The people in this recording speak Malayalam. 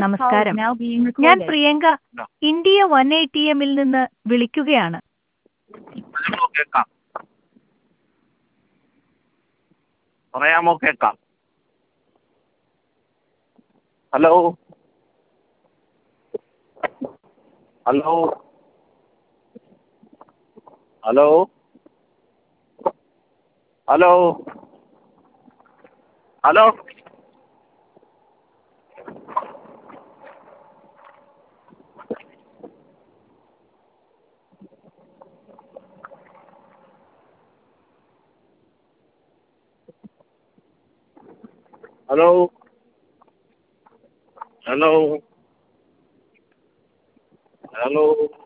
നമസ്കാരം. ഞാൻ പ്രിയങ്ക ഇന്ത്യ 180 നിന്ന് വിളിക്കുകയാണ്. കേൾക്കാം. പറയാമോ? കേൾക്കാം. Hello hello hello hello hello hello hello hello